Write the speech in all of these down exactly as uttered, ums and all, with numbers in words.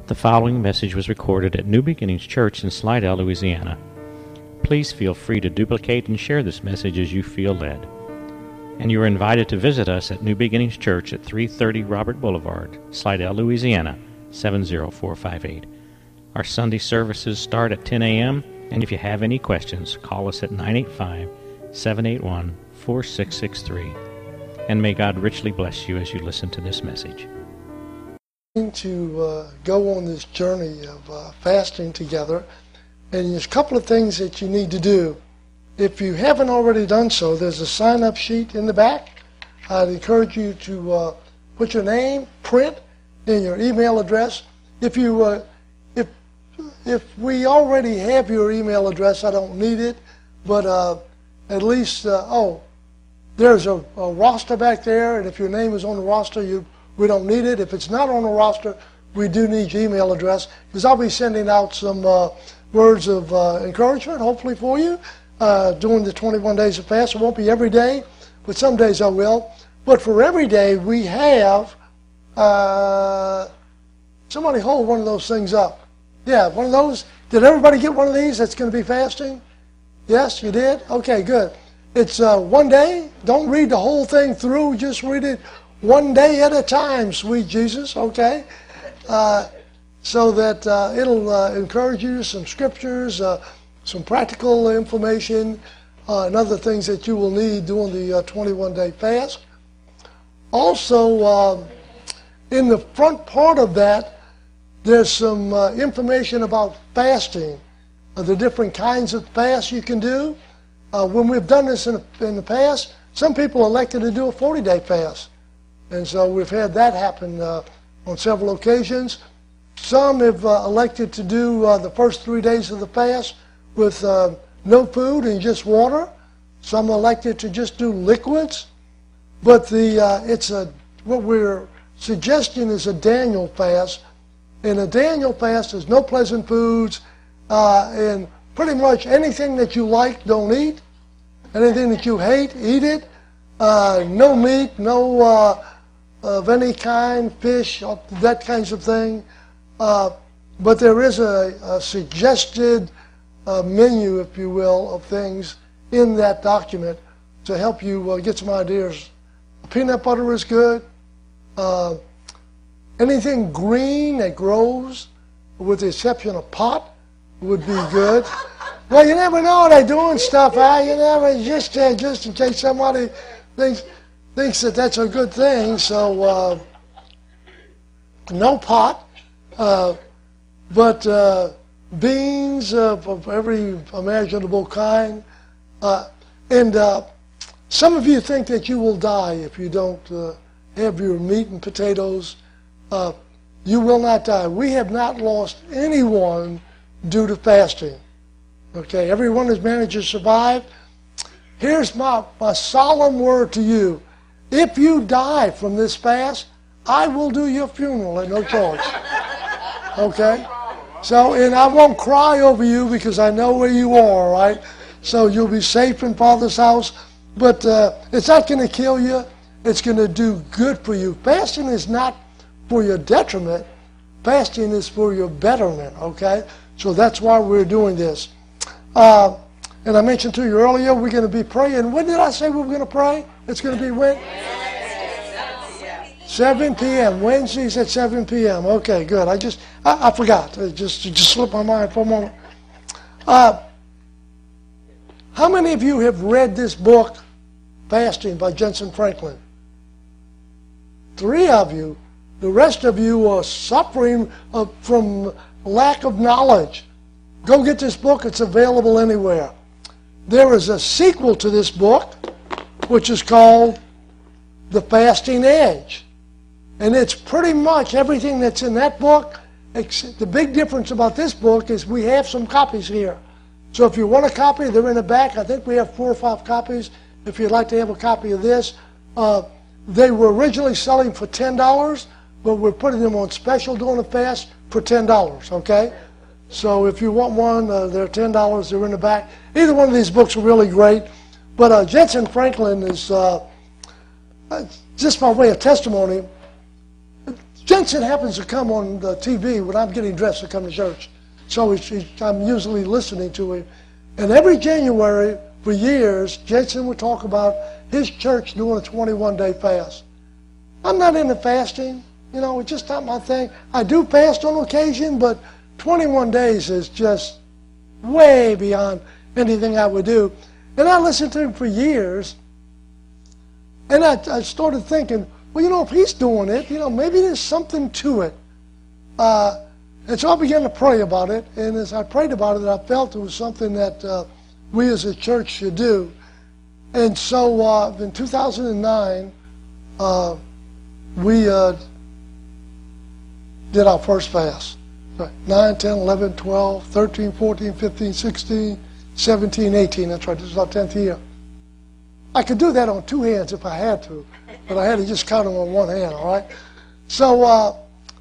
The following message was recorded at New Beginnings Church in Slidell, Louisiana. Please feel free to duplicate and share this message as you feel led. And you are invited to visit us at New Beginnings Church at three thirty Robert Boulevard, Slidell, Louisiana, seven zero four five eight. Our Sunday services start at ten a.m., and if you have any questions, call us at nine eight five, seven eight one, four six six three. And may God richly bless you as you listen to this message. To uh, go on this journey of uh, fasting together, and there's a couple of things that you need to do. If you haven't already done so, there's a sign-up sheet in the back. I'd encourage you to uh, put your name, print, and your email address. If you, uh, if if we already have your email address, I don't need it, but uh, at least uh, oh, there's a, a roster back there, and if your name is on the roster, you. We don't need it. If it's not on the roster, we do need your email address, because I'll be sending out some uh, words of uh, encouragement, hopefully for you, uh, during the twenty-one days of fast. It won't be every day, but some days I will. But for every day, we have, uh, somebody hold one of those things up. Yeah, one of those. Did everybody get one of these that's going to be fasting? Yes, you did? Okay, good. It's uh, one day. Don't read the whole thing through. Just read it one day at a time, sweet Jesus, okay? Uh, so that uh, it'll uh, encourage you, some scriptures, uh, some practical information, uh, and other things that you will need during the uh, twenty-one day fast. Also, uh, in the front part of that, there's some uh, information about fasting, uh, the different kinds of fasts you can do. Uh, when we've done this in the, in the past, some people elected to do a forty day fast. And so we've had that happen uh, on several occasions. Some have uh, elected to do uh, the first three days of the fast with uh, no food and just water. Some elected to just do liquids. But the uh, it's a what we're suggesting is a Daniel fast. In a Daniel fast, there's no pleasant foods, uh, and pretty much anything that you like, don't eat. Anything that you hate, eat it. Uh, no meat, no uh, of any kind, fish, that kinds of thing. Uh, but there is a, a suggested uh, menu, if you will, of things in that document to help you uh, get some ideas. Peanut butter is good. Uh, anything green that grows, with the exception of pot, would be good. Well, you never know they're doing stuff, huh? You never, just, uh, just in case somebody thinks... thinks that that's a good thing, so uh, no pot, uh, but uh, beans of, of every imaginable kind. Uh, and uh, some of you think that you will die if you don't uh, have your meat and potatoes. Uh, you will not die. We have not lost anyone due to fasting. Okay, everyone has managed to survive. Here's my, my solemn word to you. If you die from this fast, I will do your funeral at no charge. Okay? So, and I won't cry over you because I know where you are, right? So you'll be safe in Father's house. But uh, it's not going to kill you. It's going to do good for you. Fasting is not for your detriment. Fasting is for your betterment, okay? So that's why we're doing this. Uh, and I mentioned to you earlier, we're going to be praying. When did I say we were going to pray? It's going to be when? seven p.m. Wednesdays at seven p.m. Okay, good. I just, I, I forgot. It just, it just slipped my mind for a moment. Uh, how many of you have read this book, Fasting by Jensen Franklin? Three of you. The rest of you are suffering uh, from lack of knowledge. Go get this book. It's available anywhere. There is a sequel to this book, which is called The Fasting Edge. And it's pretty much everything that's in that book. The big difference about this book is we have some copies here. So if you want a copy, they're in the back. I think we have four or five copies. If you'd like to have a copy of this. Uh, they were originally selling for ten dollars, but we're putting them on special during the fast for ten dollars, okay? So if you want one, uh, they're ten dollars. They're in the back. Either one of these books are really great. But uh, Jensen Franklin is, uh, just by way of testimony, Jensen happens to come on the T V when I'm getting dressed to come to church. So he's, he's, I'm usually listening to him. And every January, for years, Jensen would talk about his church doing a twenty-one day fast. I'm not into fasting. You know, it's just not my thing. I do fast on occasion, but twenty-one days is just way beyond anything I would do. And I listened to him for years, and I, I started thinking, well, you know, if he's doing it, you know, maybe there's something to it. Uh, and so I began to pray about it, and as I prayed about it, I felt it was something that uh, we as a church should do. And so uh, in two thousand nine, uh, we uh, did our first fast. nine, ten, eleven, twelve, thirteen, fourteen, fifteen, sixteen, seventeen, eighteen. That's right, this is our tenth year. I could do that on two hands if I had to, but I had to just count them on one hand, all right? So, uh,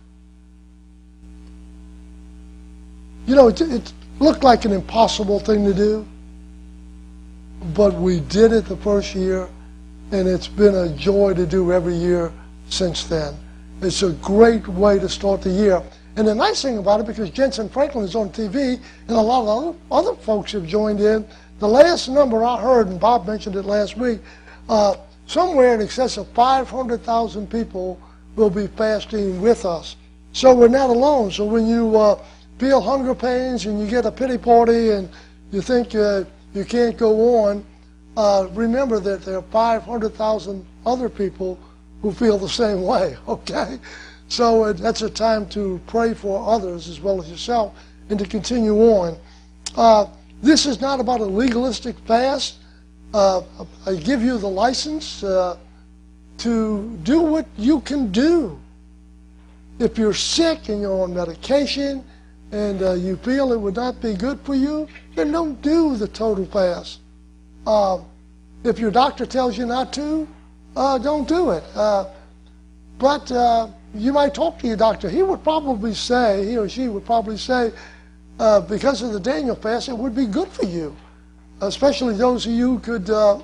you know, it, it looked like an impossible thing to do, but we did it the first year, and it's been a joy to do every year since then. It's a great way to start the year. And the nice thing about it, because Jensen Franklin is on T V, and a lot of other, other folks have joined in, the last number I heard, and Bob mentioned it last week, uh, somewhere in excess of five hundred thousand people will be fasting with us. So we're not alone. So when you uh, feel hunger pains and you get a pity party and you think uh, you can't go on, uh, remember that there are five hundred thousand other people who feel the same way, okay? So uh, that's a time to pray for others as well as yourself and to continue on. Uh, this is not about a legalistic fast. Uh, I give you the license uh, to do what you can do. If you're sick and you're on medication and uh, you feel it would not be good for you, then don't do the total fast. Uh, if your doctor tells you not to, uh, don't do it. Uh, but uh, you might talk to your doctor. He would probably say, he or she would probably say, uh, because of the Daniel fast, it would be good for you. Especially those of you who could uh,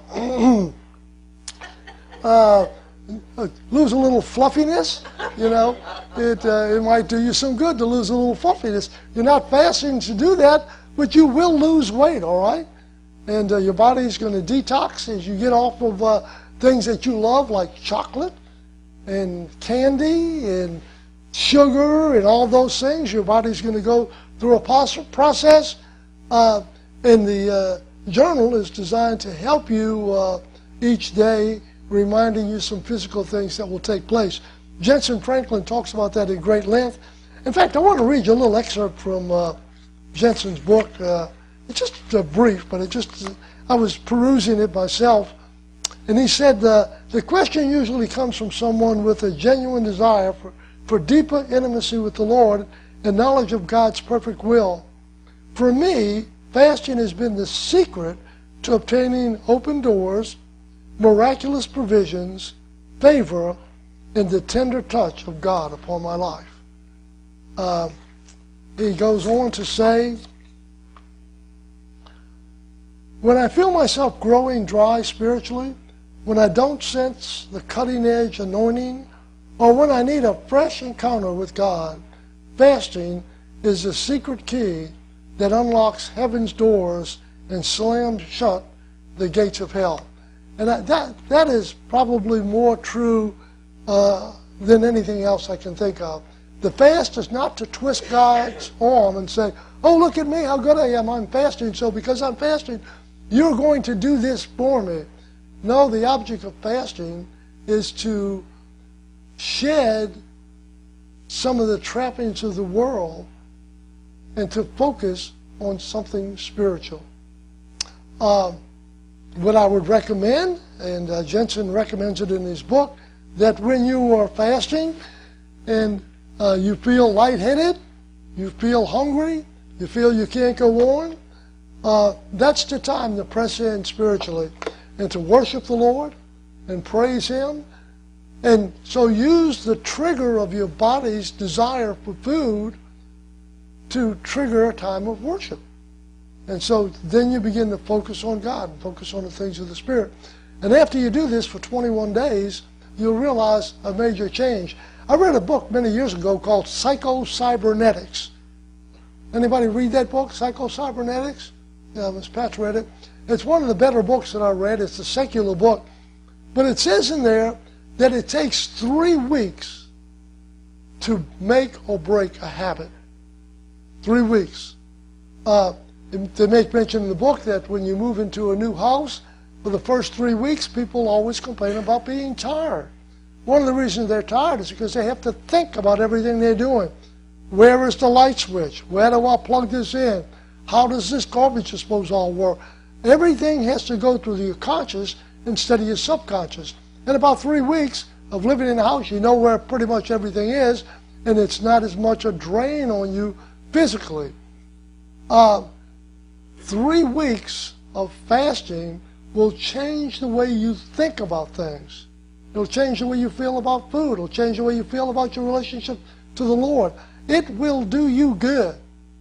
uh, lose a little fluffiness, you know. It, uh, it might do you some good to lose a little fluffiness. You're not fasting to do that, but you will lose weight, all right? And uh, your body's going to detox as you get off of uh, things that you love, like chocolate and candy and sugar and all those things. Your body's going to go through a process. Uh, and the uh, journal is designed to help you uh, each day, reminding you some physical things that will take place. Jensen Franklin talks about that in great length. In fact, I want to read you a little excerpt from uh, Jensen's book. Uh, it's just uh, brief, but it just, uh, I was perusing it myself. And he said, uh, the question usually comes from someone with a genuine desire for, for deeper intimacy with the Lord and knowledge of God's perfect will. For me, fasting has been the secret to obtaining open doors, miraculous provisions, favor, and the tender touch of God upon my life. Uh, he goes on to say, when I feel myself growing dry spiritually, when I don't sense the cutting-edge anointing, or when I need a fresh encounter with God, fasting is the secret key that unlocks heaven's doors and slams shut the gates of hell. And that, that, that is probably more true uh, than anything else I can think of. The fast is not to twist God's arm and say, oh, look at me, how good I am, I'm fasting, so because I'm fasting, you're going to do this for me. No, the object of fasting is to shed some of the trappings of the world and to focus on something spiritual. Uh, what I would recommend, and uh, Jensen recommends it in his book, that when you are fasting and uh, you feel lightheaded, you feel hungry, you feel you can't go on, uh, that's the time to press in spiritually and to worship the Lord and praise Him. And so use the trigger of your body's desire for food to trigger a time of worship. And so then you begin to focus on God and focus on the things of the Spirit. And after you do this for twenty-one days, you'll realize a major change. I read a book many years ago called Psycho-Cybernetics. Anybody read that book, Psycho-Cybernetics? Yeah, Miz Pat's read it. It's one of the better books that I read. It's a secular book. But it says in there that it takes three weeks to make or break a habit. Three weeks. Uh, they make mention in the book that when you move into a new house, for the first three weeks, people always complain about being tired. One of the reasons they're tired is because they have to think about everything they're doing. Where is the light switch? Where do I plug this in? How does this garbage disposal work? Everything has to go through your conscious instead of your subconscious. In about three weeks of living in the house, you know where pretty much everything is, and it's not as much a drain on you physically. Uh, three weeks of fasting will change the way you think about things. It'll change the way you feel about food. It'll change the way you feel about your relationship to the Lord. It will do you good.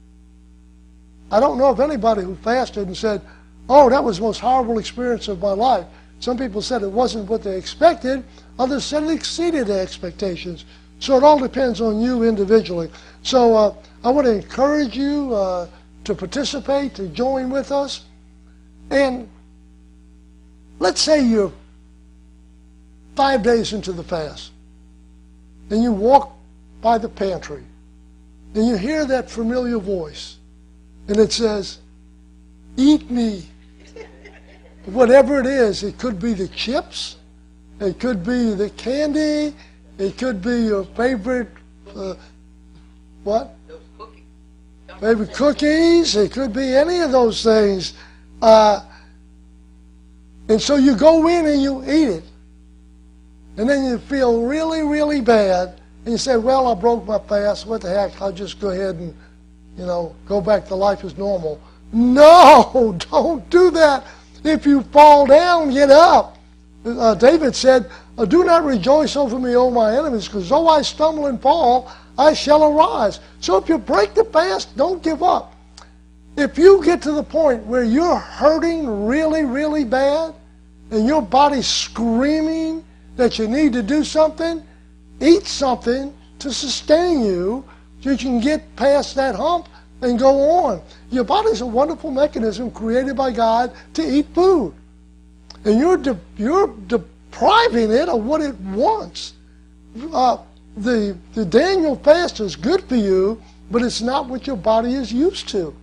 I don't know of anybody who fasted and said, oh, that was the most horrible experience of my life. Some people said it wasn't what they expected. Others said it exceeded their expectations. So it all depends on you individually. So uh, I want to encourage you uh, to participate, to join with us. And let's say you're five days into the fast, and you walk by the pantry, and you hear that familiar voice, and it says, eat me. Whatever it is, it could be the chips, it could be the candy, it could be your favorite, uh, what? Those cookies. Favorite cookies, it could be any of those things. Uh, and so you go in and you eat it. And then you feel really, really bad, and you say, well, I broke my fast, what the heck, I'll just go ahead and, you know, go back to life as normal. No, don't do that. If you fall down, get up. Uh, David said, do not rejoice over me, O my enemies, because though I stumble and fall, I shall arise. So if you break the fast, don't give up. If you get to the point where you're hurting really, really bad, and your body's screaming that you need to do something, eat something to sustain you so you can get past that hump and go on. Your body's a wonderful mechanism created by God to eat food. And you're, de you're depriving it of what it wants. Uh, the, the Daniel fast is good for you, but it's not what your body is used to.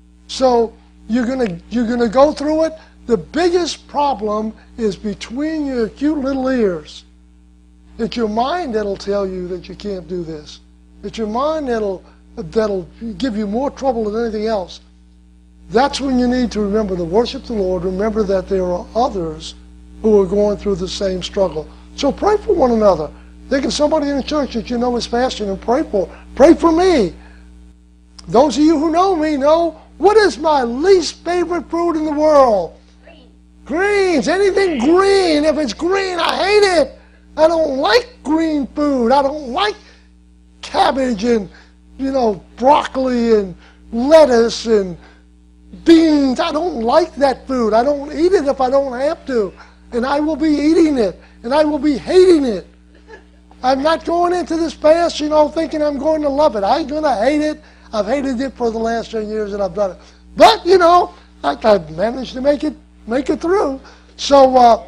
So you're gonna, you're gonna go through it. The biggest problem is between your cute little ears. It's your mind that'll tell you that you can't do this. It's your mind that'll, that'll give you more trouble than anything else. That's when you need to remember to worship the Lord. Remember that there are others who are going through the same struggle. So pray for one another. Think of somebody in the church that you know is fasting and pray for. Pray for me. Those of you who know me know what is my least favorite food in the world? Greens, anything green. If it's green, I hate it. I don't like green food. I don't like cabbage and, you know, broccoli and lettuce and beans. I don't like that food. I don't eat it if I don't have to. And I will be eating it. And I will be hating it. I'm not going into this fast, you know, thinking I'm going to love it. I'm going to hate it. I've hated it for the last ten years that I've done it. But, you know, I, I've managed to make it make it through. So, uh,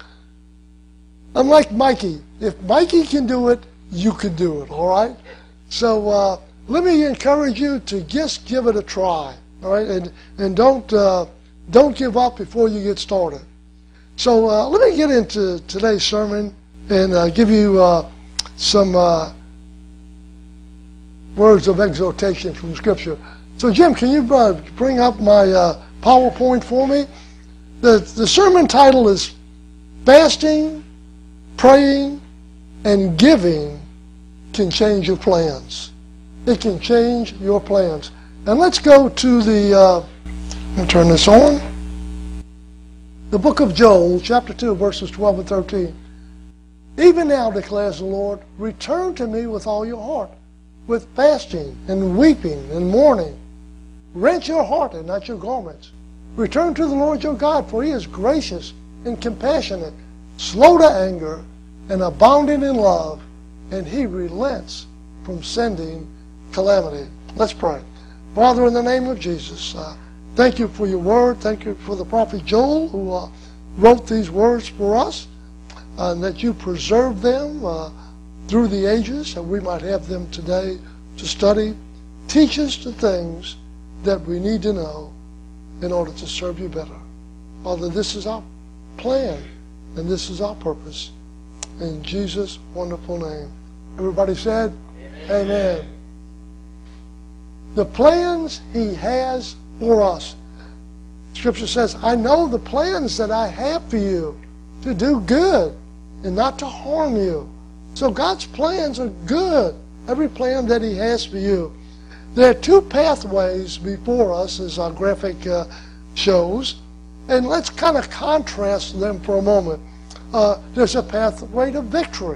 I'm like Mikey. If Mikey can do it, you can do it, all right? So, uh, let me encourage you to just give it a try, all right? And, and don't, uh, don't give up before you get started. So, uh, let me get into today's sermon and uh, give you uh, some uh, words of exhortation from Scripture. So, Jim, can you uh, bring up my uh, PowerPoint for me? The, the sermon title is Fasting, Praying, and Giving Can Change Your Plans. It can change your plans. And let's go to the, uh, let me turn this on. The book of Joel, chapter two, verses twelve and thirteen. Even now, declares the Lord, return to me with all your heart, with fasting and weeping and mourning. Rent your heart and not your garments. Return to the Lord your God, for he is gracious and compassionate, slow to anger, and abounding in love, and He relents from sending calamity. Let's pray. Father, in the name of Jesus, uh, thank you for your word. Thank you for the prophet Joel who uh, wrote these words for us, uh, and that you preserved them uh, through the ages, and we might have them today to study. Teach us the things that we need to know in order to serve you better. Father, this is our plan, and this is our purpose. In Jesus' wonderful name. Everybody said, Amen. Amen. The plans He has for us. Scripture says, I know the plans that I have for you, to do good and not to harm you. So God's plans are good. Every plan that He has for you. There are two pathways before us, as our graphic uh, shows. And let's kind of contrast them for a moment. Uh, there's a pathway to victory.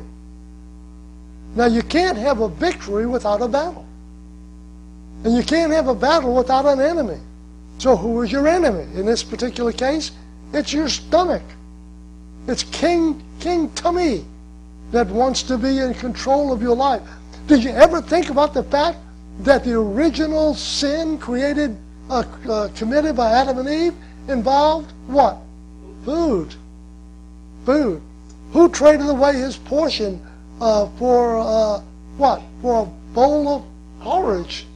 Now, you can't have a victory without a battle. And you can't have a battle without an enemy. So who is your enemy? In this particular case, it's your stomach. It's King, King Tummy that wants to be in control of your life. Did you ever think about the fact that the original sin created, uh, uh, committed by Adam and Eve involved what? Food. Food. Who traded away his portion uh, for uh, what? For a bowl of porridge.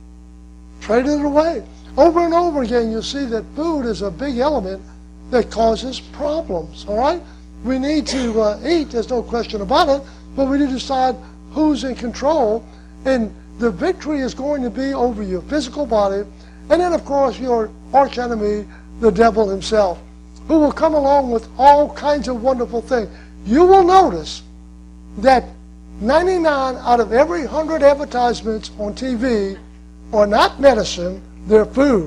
Traded it away. Over and over again, you'll see that food is a big element that causes problems. All right? We need to uh, eat, there's no question about it, but we need to decide who's in control. And the victory is going to be over your physical body, and then, of course, your arch enemy, the devil himself, who will come along with all kinds of wonderful things. You will notice that ninety-nine out of every one hundred advertisements on T V are not medicine, they're food.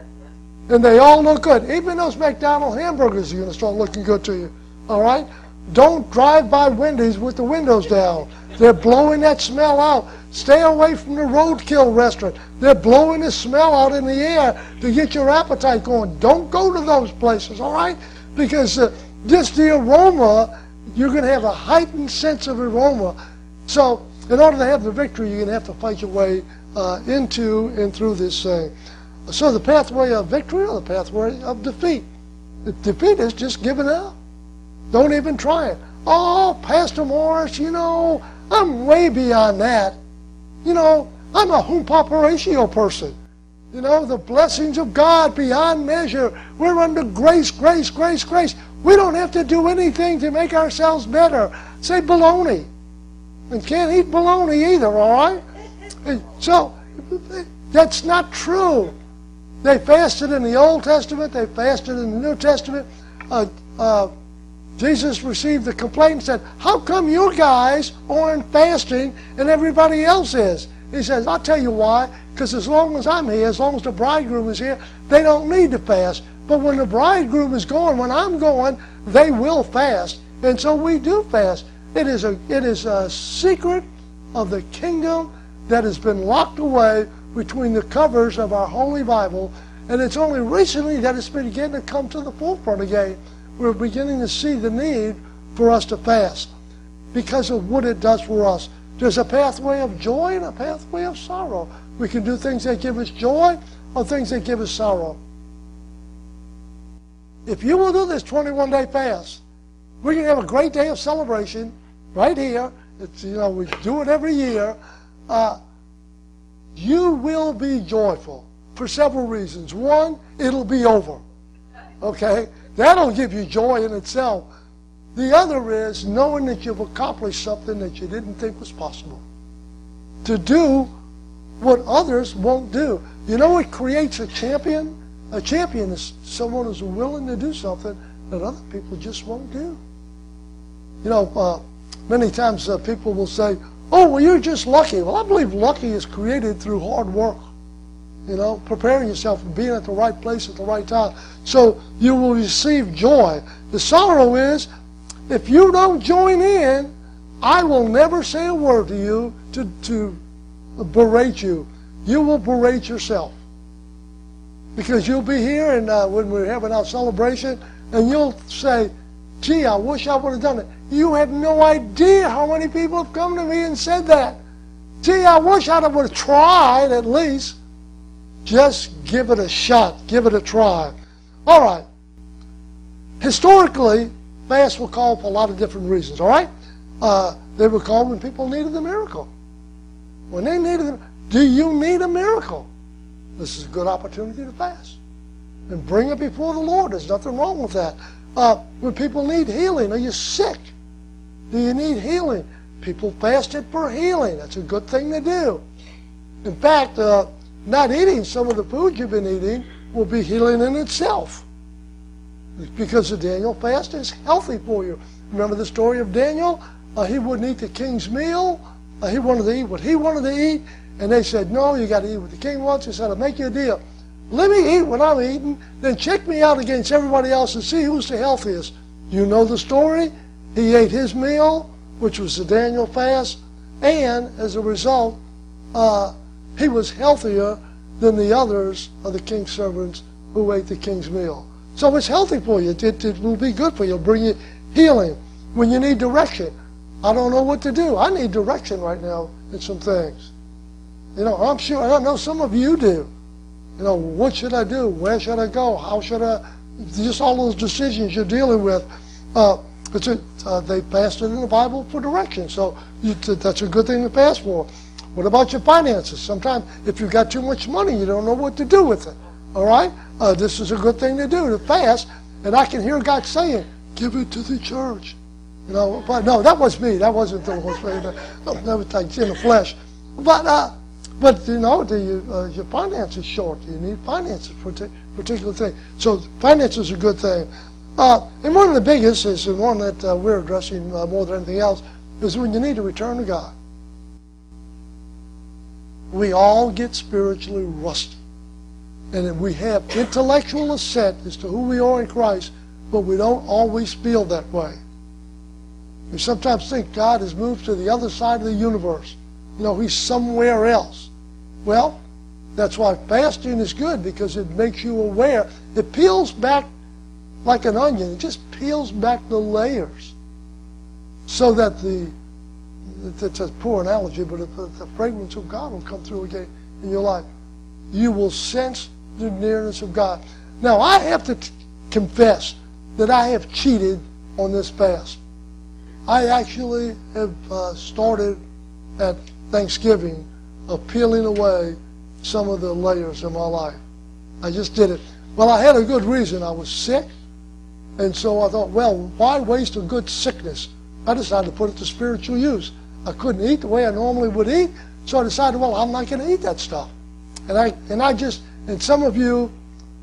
And they all look good. Even those McDonald's hamburgers are going to start looking good to you. All right? Don't drive by Wendy's with the windows down. They're blowing that smell out. Stay away from the roadkill restaurant. They're blowing the smell out in the air to get your appetite going. Don't go to those places, all right? Because uh, just the aroma, you're going to have a heightened sense of aroma. So in order to have the victory, you're going to have to fight your way uh, into and through this thing. So the pathway of victory or the pathway of defeat? The defeat is just giving up. Don't even try it. Oh, Pastor Morris, you know, I'm way beyond that. You know, I'm a hum ratio person. You know, the blessings of God beyond measure. We're under grace, grace, grace, grace. We don't have to do anything to make ourselves better. Say baloney. And can't eat baloney either, all right? And so, that's not true. They fasted in the Old Testament. They fasted in the New Testament. Uh, uh, Jesus received the complaint and said, how come you guys aren't fasting and everybody else is? He says, I'll tell you why. Because as long as I'm here, as long as the bridegroom is here, they don't need to fast. But when the bridegroom is gone, when I'm going, they will fast. And so we do fast. It is a, it is a secret of the kingdom that has been locked away between the covers of our Holy Bible. And it's only recently that it's been beginning to come to the forefront again. We're beginning to see the need for us to fast because of what it does for us. There's a pathway of joy and a pathway of sorrow. We can do things that give us joy or things that give us sorrow. If you will do this twenty-one day fast, we can have a great day of celebration right here. It's, you know, we do it every year. Uh, you will be joyful for several reasons. One, it'll be over. Okay? That'll give you joy in itself. The other is knowing that you've accomplished something that you didn't think was possible. To do what others won't do. You know what creates a champion? A champion is someone who's willing to do something that other people just won't do. You know, uh, many times uh, people will say, oh, well, you're just lucky. Well, I believe lucky is created through hard work. You know, preparing yourself and being at the right place at the right time. So you will receive joy. The sorrow is, if you don't join in, I will never say a word to you to, to berate you. You will berate yourself. Because you'll be here and uh, when we're having our celebration, and you'll say, gee, I wish I would have done it. You have no idea how many people have come to me and said that. Gee, I wish I would have tried at least. Just give it a shot. Give it a try. All right. Historically, fasts were called for a lot of different reasons, all right? Uh, they were called when people needed a miracle. When they needed a, do you need a miracle? This is a good opportunity to fast. And bring it before the Lord. There's nothing wrong with that. Uh, when people need healing, are you sick? Do you need healing? People fasted for healing. That's a good thing to do. In fact, uh, not eating some of the food you've been eating will be healing in itself. Because the Daniel fast is healthy for you. Remember the story of Daniel? Uh, he wouldn't eat the king's meal. Uh, he wanted to eat what he wanted to eat. And they said, no, you got to eat what the king wants. He said, I'll make you a deal. Let me eat what I'm eating, then check me out against everybody else and see who's the healthiest. You know the story? He ate his meal, which was the Daniel fast, and as a result, uh, he was healthier than the others of the king's servants who ate the king's meal. So it's healthy for you. It, it will be good for you. It'll bring you healing. When you need direction, I don't know what to do. I need direction right now in some things. You know, I'm sure, I know some of you do. You know, what should I do? Where should I go? How should I? Just all those decisions you're dealing with. Uh, it's a, uh, they fasted in the Bible for direction, so you, that's a good thing to fast for. What about your finances? Sometimes if you've got too much money, you don't know what to do with it. All right? Uh, this is a good thing to do, to fast. And I can hear God saying, give it to the church. You know, but no, that was me. That wasn't the Holy Spirit. That was like in the flesh. But, uh, but you know, do you, uh, your finances short. You need finances for a particular thing. So finances are a good thing. Uh, and one of the biggest is the one that uh, we're addressing uh, more than anything else, is when you need to return to God. We all get spiritually rusty. And we have intellectual assent as to who we are in Christ, but we don't always feel that way. We sometimes think God has moved to the other side of the universe. You know, he's somewhere else. Well, that's why fasting is good, because it makes you aware. It peels back like an onion. It just peels back the layers so that the, it's a poor analogy, but the, the fragrance of God will come through again in your life. You will sense the nearness of God. Now, I have to t- confess that I have cheated on this fast. I actually have uh, started at Thanksgiving of peeling away some of the layers in my life. I just did it. Well, I had a good reason. I was sick, and so I thought, well, why waste a good sickness? I decided to put it to spiritual use. I couldn't eat the way I normally would eat, so I decided, well, I'm not going to eat that stuff. And I and I just, and some of you,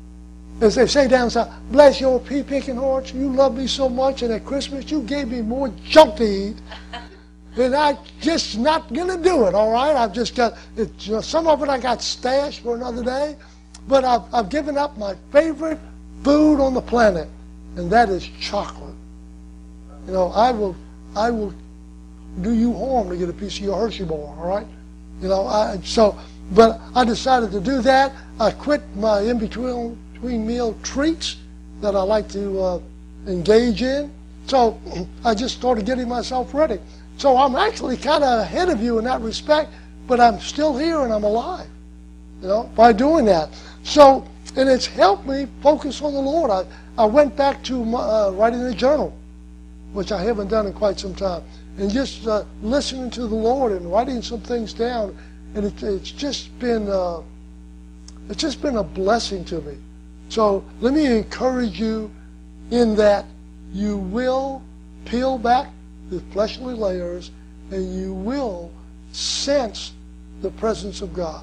as they say down south, bless your pea-picking hearts, you love me so much, and at Christmas you gave me more junk to eat, and I'm just not going to do it, all right? I've just got, it, you know, some of it I got stashed for another day, but I've, I've given up my favorite food on the planet, and that is chocolate. You know, I will, I will do you harm to get a piece of your Hershey bar, all right? You know, I, so, but I decided to do that. I quit my in-between between meal treats that I like to uh, engage in. So I just started getting myself ready. So I'm actually kind of ahead of you in that respect, but I'm still here and I'm alive, you know, by doing that. So, and it's helped me focus on the Lord. I, I went back to my, uh, writing a journal, which I haven't done in quite some time, and just uh, listening to the Lord and writing some things down. And it, it's just been uh, it's just been a blessing to me. So let me encourage you in that you will peel back the fleshly layers and you will sense the presence of God.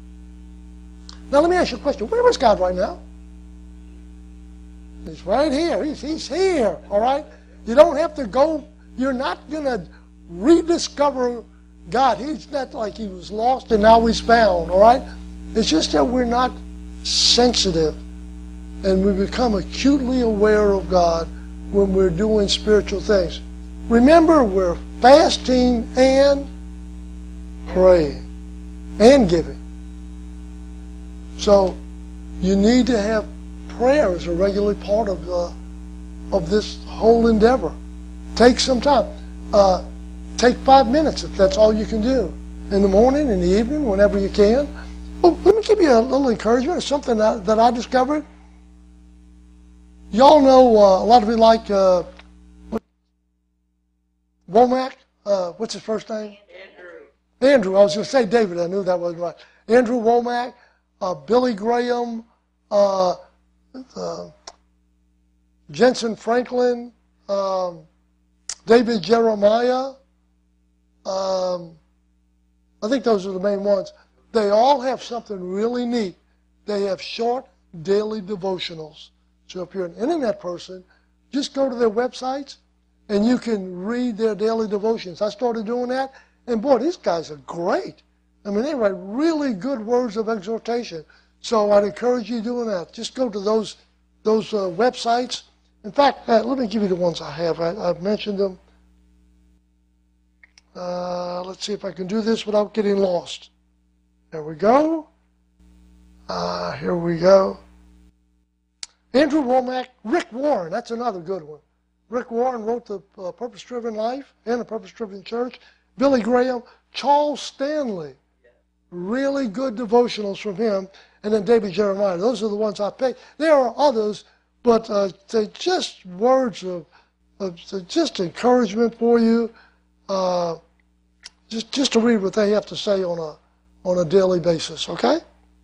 Now let me ask you a question. Where is God right now? He's right here. He's, he's here, all right? You don't have to go. You're not going to rediscover God. He's not like he was lost and now he's found, all right? It's just that we're not sensitive and we become acutely aware of God when we're doing spiritual things. Remember, we're fasting and praying and giving. So you need to have prayer as a regular part of uh, of this whole endeavor. Take some time. Uh, take five minutes if that's all you can do. In the morning, in the evening, whenever you can. Oh, let me give you a little encouragement of something that, that I discovered. Y'all know uh, a lot of you like uh, Womack. Uh, what's his first name? Andrew. Andrew. I was going to say David. I knew that wasn't right. Andrew Womack, uh, Billy Graham, uh, uh, Jensen Franklin, um, David Jeremiah. Um, I think those are the main ones. They all have something really neat. They have short daily devotionals. So if you're an internet person, just go to their websites and you can read their daily devotions. I started doing that, and boy, these guys are great. I mean, they write really good words of exhortation. So I'd encourage you doing that. Just go to those those uh, websites. In fact, uh, let me give you the ones I have. I, I've mentioned them. Uh, let's see if I can do this without getting lost. There we go. Uh, here we go. Andrew Womack, Rick Warren, that's another good one. Rick Warren wrote The uh, Purpose-Driven Life and The Purpose-Driven Church. Billy Graham, Charles Stanley, really good devotionals from him. And then David Jeremiah. Those are the ones I picked. There are others, but uh, they're just words of, of just encouragement for you. Uh, just just to read what they have to say on a on a daily basis, okay?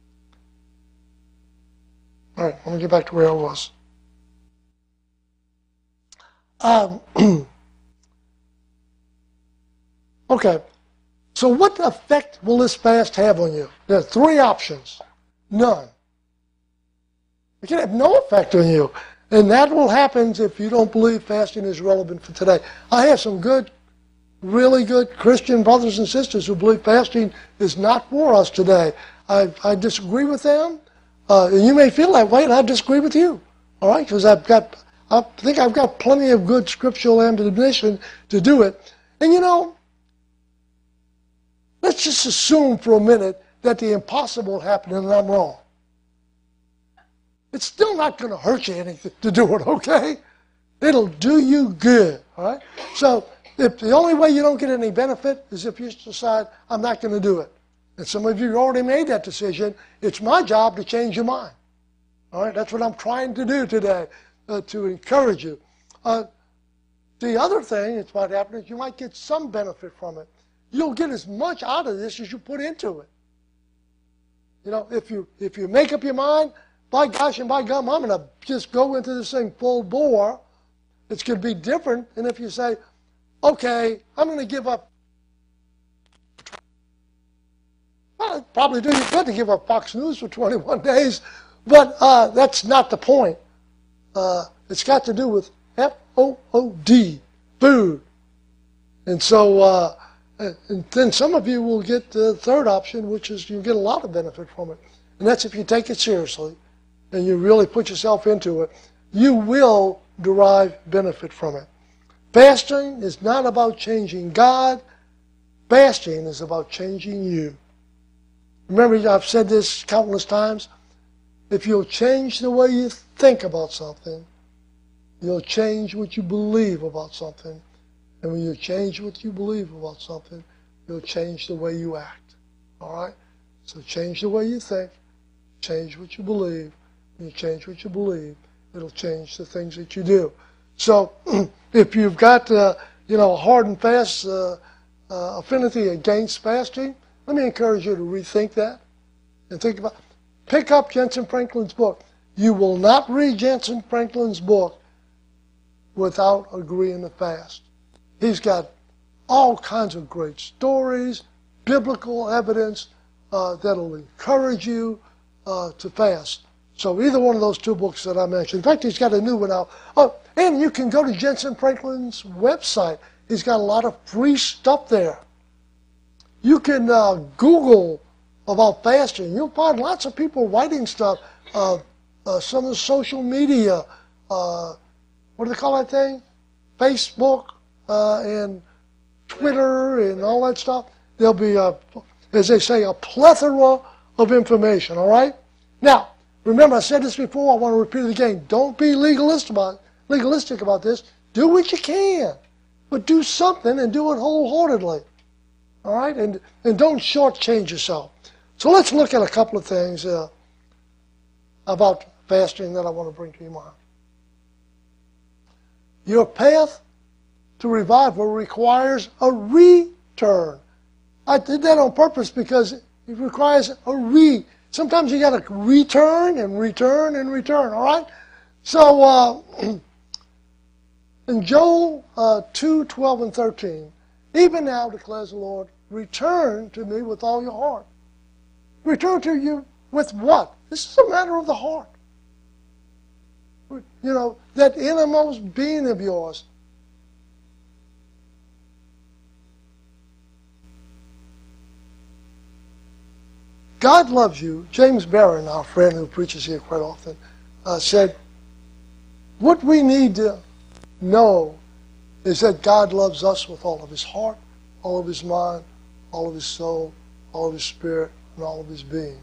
All right, let me get back to where I was. Um, okay, so what effect will this fast have on you? There are three options. None. It can have no effect on you. And that will happen if you don't believe fasting is relevant for today. I have some good, really good Christian brothers and sisters who believe fasting is not for us today. I, I disagree with them. Uh, and you may feel that way, and I disagree with you. All right? Because I've got, I think I've got plenty of good scriptural ammunition to do it. And you know, let's just assume for a minute that the impossible happened and I'm wrong. It's still not going to hurt you anything to do it, okay? It'll do you good, all right? So if the only way you don't get any benefit is if you decide, I'm not going to do it. And some of you already made that decision. It's my job to change your mind. All right? That's what I'm trying to do today, uh, to encourage you. Uh, the other thing that's might happen is you might get some benefit from it. You'll get as much out of this as you put into it. You know, if you if you make up your mind, by gosh and by gum, I'm going to just go into this thing full bore, it's going to be different than if you say, okay, I'm going to give up. Well, it'd probably do you good to give up Fox News for twenty-one days, but uh, that's not the point. Uh, it's got to do with F O O D, food. And so, uh, and then some of you will get the third option, which is you get a lot of benefit from it. And that's if you take it seriously and you really put yourself into it, you will derive benefit from it. Fasting is not about changing God. Fasting is about changing you. Remember, I've said this countless times. If you'll change the way you think about something, you'll change what you believe about something. And when you change what you believe about something, you'll change the way you act. All right? So change the way you think, change what you believe. When you change what you believe, it'll change the things that you do. So if you've got, uh, you know, a hard and fast uh, uh, affinity against fasting, let me encourage you to rethink that and think about, pick up Jensen Franklin's book. You will not read Jensen Franklin's book without agreeing to fast. He's got all kinds of great stories, biblical evidence uh, that'll encourage you uh, to fast. So either one of those two books that I mentioned. In fact, he's got a new one out. Oh, and you can go to Jensen Franklin's website. He's got a lot of free stuff there. You can uh, Google about fasting. You'll find lots of people writing stuff. Uh, uh, some of the social media, uh, what do they call that thing? Facebook uh, and Twitter and all that stuff. There'll be, a, as they say, a plethora of information, all right? Now, remember, I said this before. I want to repeat it again. Don't be legalist about, legalistic about this. Do what you can, but do something and do it wholeheartedly. All right? And, and don't shortchange yourself. So let's look at a couple of things uh, about fasting that I want to bring to your mind. Your path to revival requires a return. I did that on purpose because it requires a re. Sometimes you got to return and return and return, all right? So uh, in Joel uh, two, twelve, and thirteen, even now declares the Lord, return to me with all your heart. Return to you with what? This is a matter of the heart. You know, that innermost being of yours. God loves you. James Barron, our friend who preaches here quite often, uh, said, what we need to know is that God loves us with all of his heart, all of his mind, all of his soul, all of his spirit, and all of his being.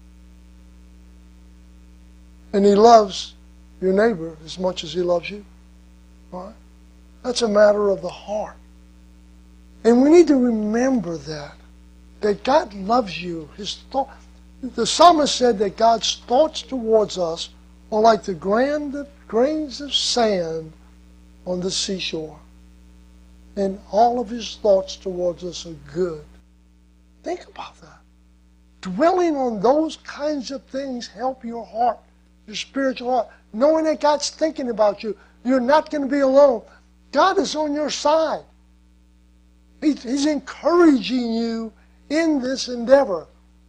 And he loves your neighbor as much as he loves you. All right? That's a matter of the heart. And we need to remember that. That God loves you. His thought, the psalmist said that God's thoughts towards us are like the grand grains of sand on the seashore. And all of his thoughts towards us are good. Think about that. Dwelling on those kinds of things help your heart, your spiritual heart. Knowing that God's thinking about you. You're not going to be alone. God is on your side. He, he's encouraging you in this endeavor.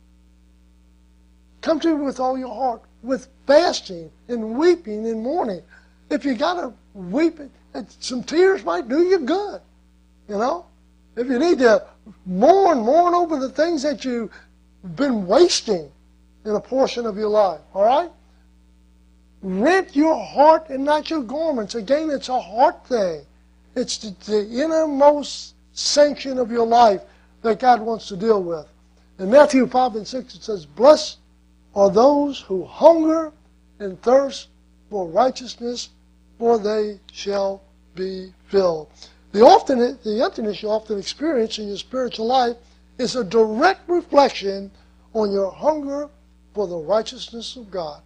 Come to him with all your heart, with fasting and weeping and mourning. If you got to weep, some tears might do you good. You know? If you need to mourn, mourn over the things that you've been wasting in a portion of your life. All right? Rent your heart and not your garments. Again, it's a heart thing. It's the, the innermost sanction of your life that God wants to deal with. In Matthew five and six it says, blessed are those who hunger and thirst for righteousness, for they shall be filled. The, often, the emptiness you often experience in your spiritual life is a direct reflection on your hunger for the righteousness of God.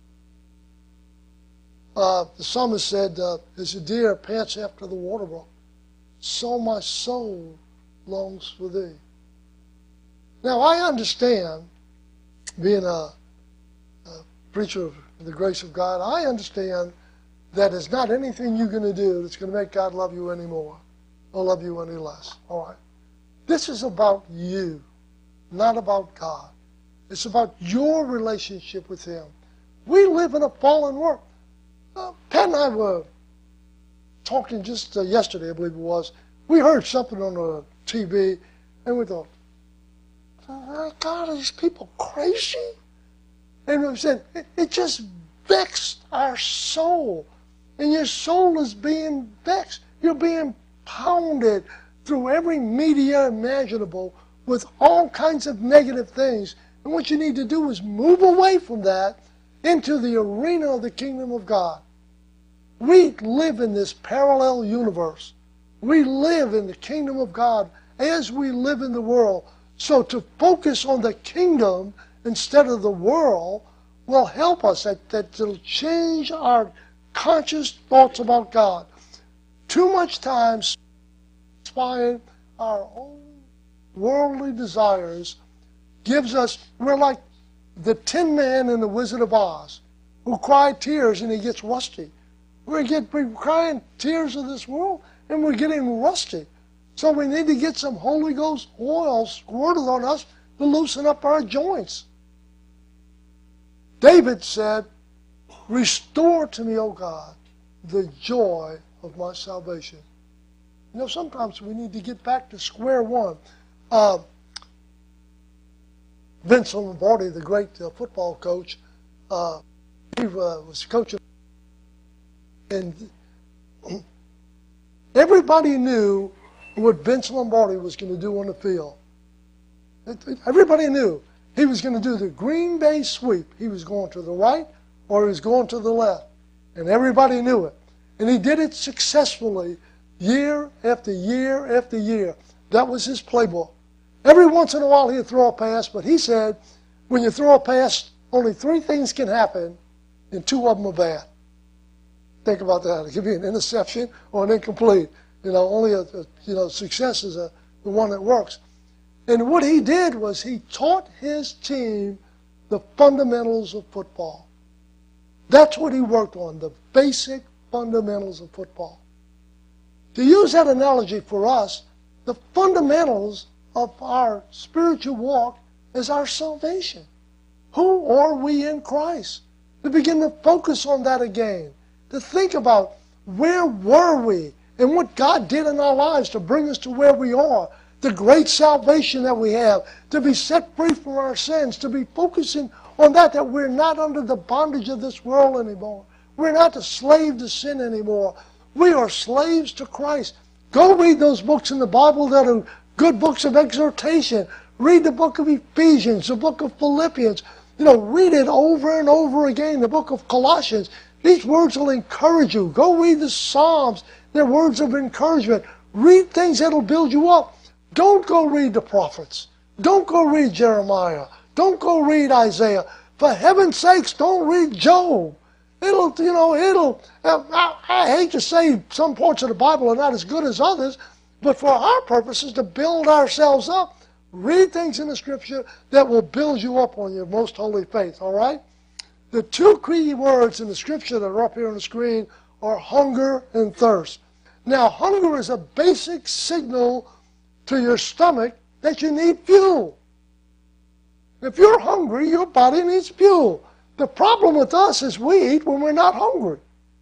Uh, the psalmist said, uh, as a deer pants after the water brook, so my soul longs for thee. Now, I understand, being a, a preacher of the grace of God, I understand that it's not anything you're going to do that's going to make God love you any more or love you any less. All right? This is about you, not about God. It's about your relationship with him. We live in a fallen world. Uh, Pat and I were talking just uh, yesterday, I believe it was. We heard something on the T V, and we thought, oh, God, are these people crazy? And we said, it, it just vexed our soul. And your soul is being vexed. You're being pounded through every media imaginable with all kinds of negative things. And what you need to do is move away from that into the arena of the kingdom of God. We live in this parallel universe. We live in the kingdom of God as we live in the world. So to focus on the kingdom instead of the world will help us. That, that will change our conscious thoughts about God. Too much time satisfying our own worldly desires gives us, we're like the Tin Man in the Wizard of Oz, who cried tears and he gets rusty. We're, get, we're crying tears of this world and we're getting rusty. So we need to get some Holy Ghost oil squirted on us to loosen up our joints. David said, restore to me, O God, the joy of my salvation. You know, sometimes we need to get back to square one. Uh, Vince Lombardi, the great uh, football coach, uh, he uh, was coaching, and everybody knew what Vince Lombardi was going to do on the field. Everybody knew he was going to do the Green Bay sweep. He was going to the right or he was going to the left, and everybody knew it. And he did it successfully, year after year after year. That was his playbook. Every once in a while he'd throw a pass, but he said, when you throw a pass, only three things can happen, and two of them are bad. Think about that. It could be an interception or an incomplete. You know, only a, a you know success is a, the one that works. And what he did was he taught his team the fundamentals of football. That's what he worked on, the basic fundamentals of football. To use that analogy for us, the fundamentals of our spiritual walk is our salvation. Who are we in Christ? To begin to focus on that again. To think about where were we and what God did in our lives to bring us to where we are. The great salvation that we have. To be set free from our sins. To be focusing on that, that we're not under the bondage of this world anymore. We're not a slave to sin anymore. We are slaves to Christ. Go read those books in the Bible that are good books of exhortation. Read the book of Ephesians, the book of Philippians. You know, read it over and over again, the book of Colossians. These words will encourage you. Go read the Psalms. They're words of encouragement. Read things that will build you up. Don't go read the prophets. Don't go read Jeremiah. Don't go read Isaiah. For heaven's sakes, don't read Job. It'll, you know, it'll, I, I hate to say some parts of the Bible are not as good as others, but for our purposes, to build ourselves up, read things in the Scripture that will build you up on your most holy faith, all right? The two key words in the Scripture that are up here on the screen are hunger and thirst. Now, hunger is a basic signal to your stomach that you need fuel. If you're hungry, your body needs fuel. The problem with us is we eat when we're not hungry.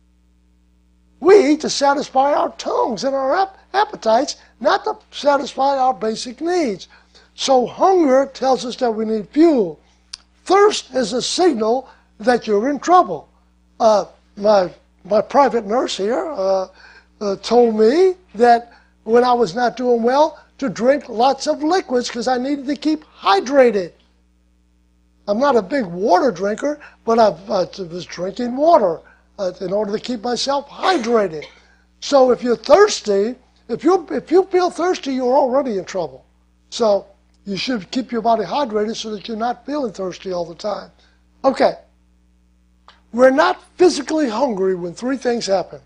We eat to satisfy our tongues and our ap- appetites, not to satisfy our basic needs. So hunger tells us that we need fuel. Thirst is a signal that you're in trouble. Uh, my my private nurse here uh, uh, told me that when I was not doing well, to drink lots of liquids because I needed to keep hydrated. I'm not a big water drinker, but I, I was drinking water uh, in order to keep myself hydrated. So if you're thirsty, if you if you feel thirsty, you're already in trouble. So you should keep your body hydrated so that you're not feeling thirsty all the time. Okay. We're not physically hungry when three things happen.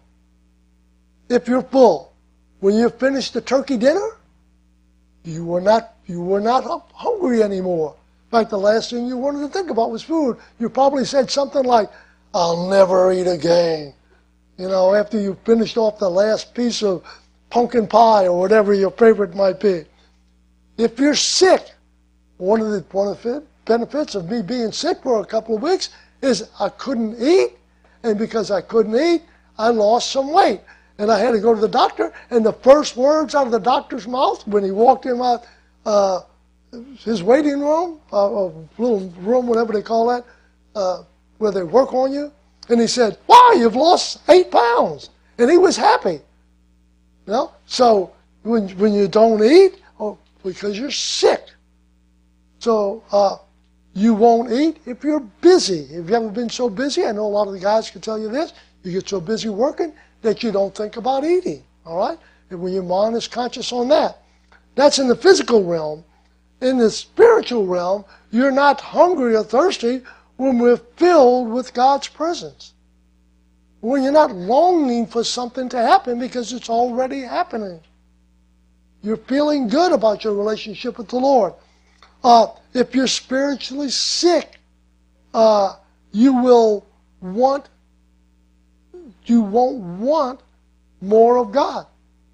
If you're full, when you finish the turkey dinner, you were not you were not hungry anymore. In fact, the last thing you wanted to think about was food. You probably said something like, "I'll never eat again." You know, after you finished off the last piece of pumpkin pie or whatever your favorite might be. If you're sick, one of the one of the benefits of me being sick for a couple of weeks is I couldn't eat, and because I couldn't eat, I lost some weight. And I had to go to the doctor, and the first words out of the doctor's mouth when he walked in my uh, his waiting room, uh, or little room, whatever they call that, uh, where they work on you, and he said, "Wow, you've lost eight pounds." And he was happy. You know? So when when you don't eat, oh, because you're sick. So uh, you won't eat if you're busy. Have you ever been so busy? I know a lot of the guys can tell you this. You get so busy working that you don't think about eating. All right? And when your mind is conscious on that. That's in the physical realm. In the spiritual realm, you're not hungry or thirsty when we're filled with God's presence. When you're not longing for something to happen because it's already happening. You're feeling good about your relationship with the Lord. Uh, if you're spiritually sick, uh, you will want, you won't want more of God.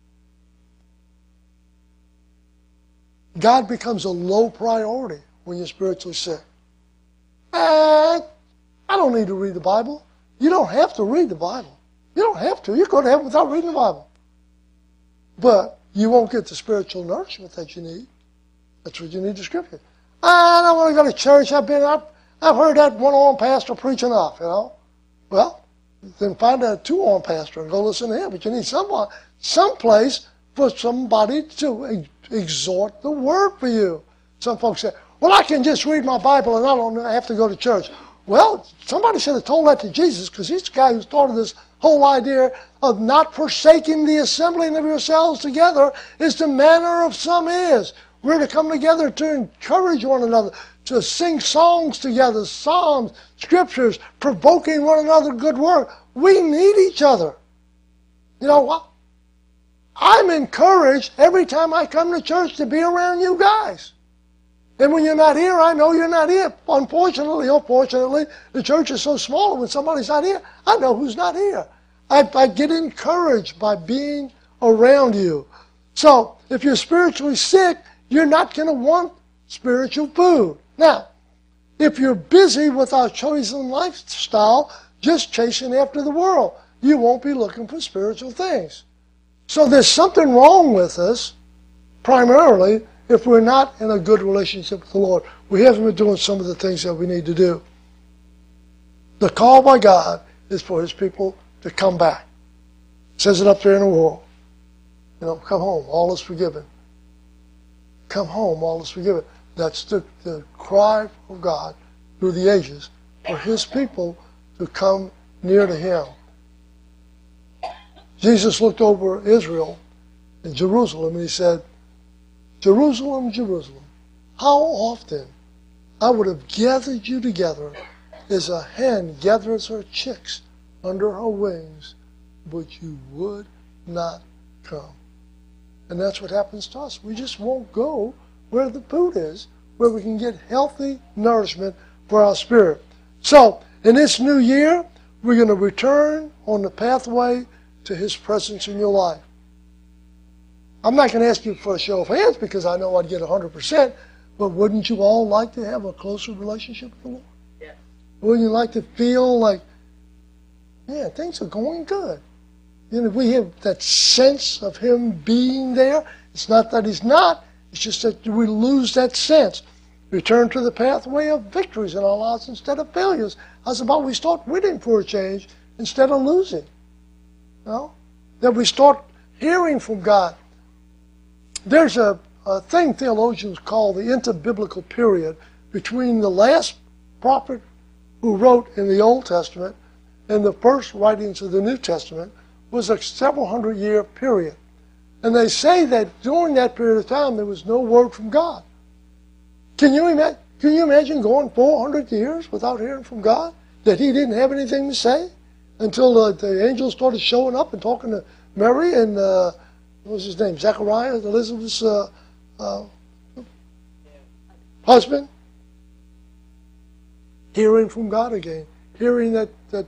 God becomes a low priority when you're spiritually sick. And I don't need to read the Bible. You don't have to read the Bible. You don't have to. You go to heaven without reading the Bible. But you won't get the spiritual nourishment that you need. That's what you need, the Scripture. I don't want to go to church. I've been up. I've heard that one-arm pastor preach enough, you know. Well, then find a two-arm pastor and go listen to him. But you need someone, some place for somebody to exhort the Word for you. Some folks say, well, I can just read my Bible and I don't have to go to church. Well, somebody should have told that to Jesus because he's the guy who started this whole idea of not forsaking the assembling of yourselves together is the manner of some is. We're to come together to encourage one another, to sing songs together, psalms, scriptures, provoking one another good work. We need each other. You know what? I'm encouraged every time I come to church to be around you guys. And when you're not here, I know you're not here. Unfortunately or fortunately, the church is so small, when somebody's not here, I know who's not here. I, I get encouraged by being around you. So, if you're spiritually sick, you're not going to want spiritual food. Now, if you're busy with our chosen lifestyle, just chasing after the world, you won't be looking for spiritual things. So there's something wrong with us, primarily, if we're not in a good relationship with the Lord. We haven't been doing some of the things that we need to do. The call by God is for His people to come back. It says it up there in the wall. You know, come home, all is forgiven. Come home, all is forgiven. That's the, the cry of God through the ages for His people to come near to Him. Jesus looked over Israel and Jerusalem and He said, Jerusalem, Jerusalem, how often I would have gathered you together as a hen gathers her chicks under her wings, but you would not come. And that's what happens to us. We just won't go where the food is, where we can get healthy nourishment for our spirit. So, in this new year, we're going to return on the pathway to His presence in your life. I'm not going to ask you for a show of hands because I know I'd get one hundred percent, but wouldn't you all like to have a closer relationship with the Lord? Yeah. Wouldn't you like to feel like, man, things are going good? You know, we have that sense of Him being there. It's not that He's not, it's just that we lose that sense. Return to the pathway of victories in our lives instead of failures. How's about we start winning for a change instead of losing? You know? That we start hearing from God. There's a, a thing theologians call the interbiblical period between the last prophet who wrote in the Old Testament and the first writings of the New Testament was a several hundred year period. And they say that during that period of time there was no word from God. Can you imagine, can you imagine going four hundred years without hearing from God? That He didn't have anything to say? Until uh, the angels started showing up and talking to Mary and, uh, what was his name, Zechariah, Elizabeth's uh, uh, husband? Hearing from God again. Hearing that, that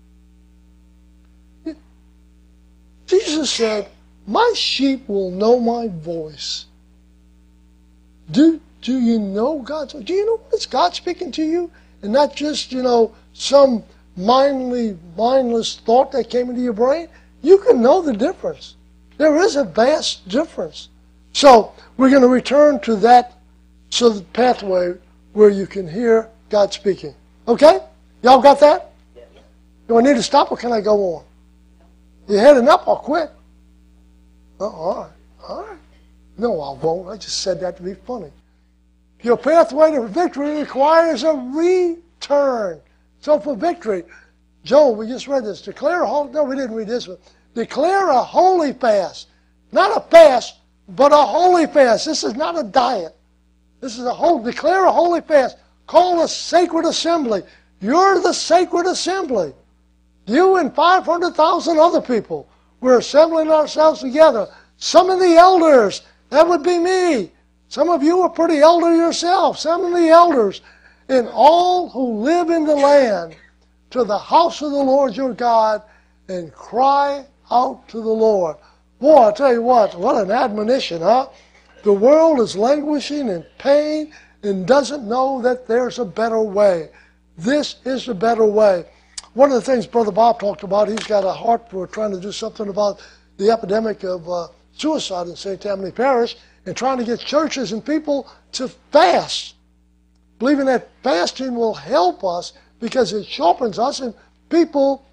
Jesus said, my sheep will know my voice. Do, do you know God's voice? Do you know it's God speaking to you? And not just, you know, some mindly, mindless thought that came into your brain? You can know the difference. There is a vast difference. So, we're going to return to that so the pathway where you can hear God speaking. Okay? Y'all got that? Yes. Do I need to stop or can I go on? You're heading up, I'll quit. Oh, all right. All right. No, I won't. I just said that to be funny. Your pathway to victory requires a return. So for victory, Joel, we just read this. Declare a holy, no, we didn't read this one. Declare a holy fast. Not a fast, but a holy fast. This is not a diet. This is a whole, declare a holy fast. Call a sacred assembly. You're the sacred assembly. You and five hundred thousand other people. We're assembling ourselves together. Some of the elders, that would be me. Some of you are pretty elder yourself. Some of the elders. And all who live in the land, to the house of the Lord your God, and cry out to the Lord. Boy, I tell you what, what an admonition, huh? The world is languishing in pain and doesn't know that there's a better way. This is the better way. One of the things Brother Bob talked about, he's got a heart for trying to do something about the epidemic of uh, suicide in Saint Tammany Parish and trying to get churches and people to fast. Believing that fasting will help us because it sharpens us and people.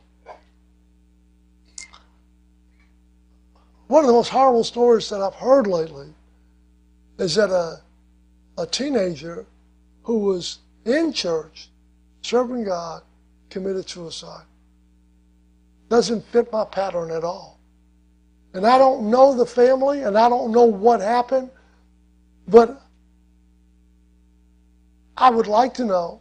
One of the most horrible stories that I've heard lately is that a, a teenager who was in church serving God committed suicide. doesn't fit my pattern at all. And I don't know the family, and I don't know what happened, but I would like to know.